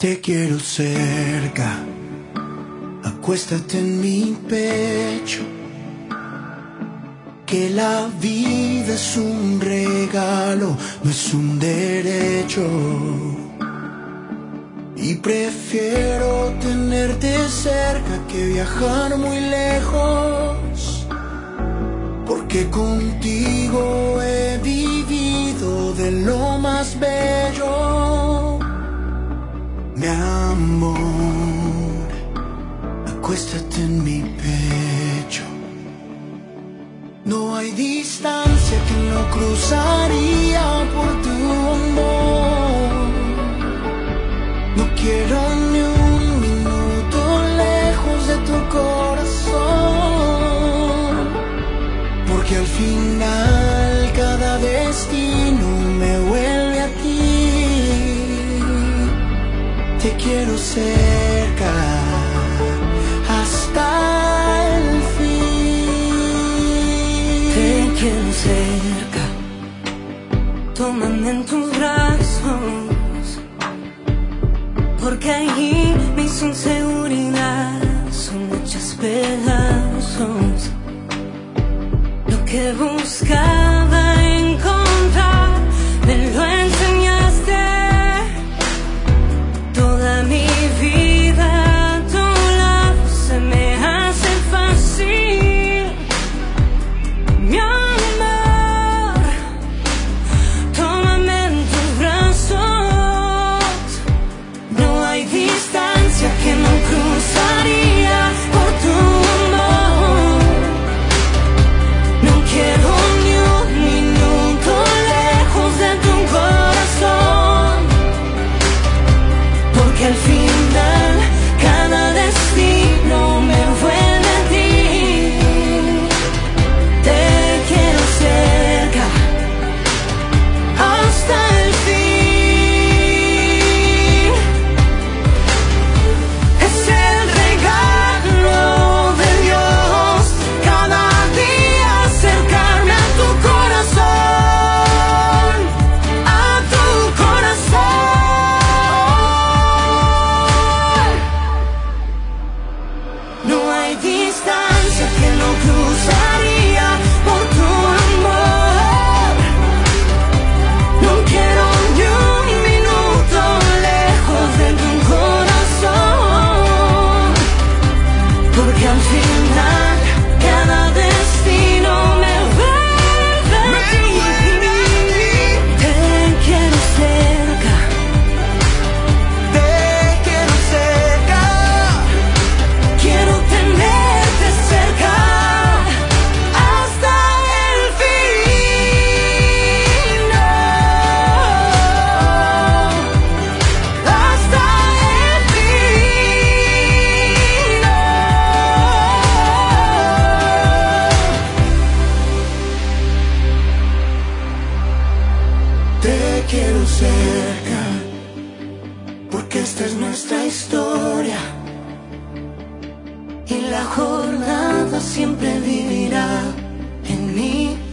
Te quiero cerca, acuéstate en mi pecho, que la vida es un regalo, no es un derecho. Y prefiero tenerte cerca que viajar muy lejos, porque contigo he vivido de lo más bello. Mi amor, acuéstate en mi pecho. No hay distancia que no cruzaría por tu amor. No quiero ni un minuto lejos de tu corazón, porque al final cada destino me vuelve a ti. Te quiero cerca hasta el fin. Te quiero cerca, tómame en tus brazos, porque allí mis inseguridades son hechas pedazos. Lo que buscaba encontrar me lo enseñaste. Toda mi vida a tu lado se me hace fácil. Mi amor, tómame en tus brazos. No hay distancia que no cruzaría por tu amor. No quiero ni un minuto lejos de tu corazón, porque al final cada destino me vuelve a ti. Te quiero cerca hasta el fin. Es el regalo de Dios, cada día acercarme a tu corazón, a tu corazón. No hay distancia que no cruzaría por tu amor. No quiero ni un minuto lejos de tu corazón, porque al final cada destino me vuelve a ti. Te quiero cerca, Te quiero cerca, quiero tenerte cerca hasta el fin. No, hasta el fin. No. te quiero cerca, porque esta es nuestra historia. Y la jornada siempre vivirá en mí.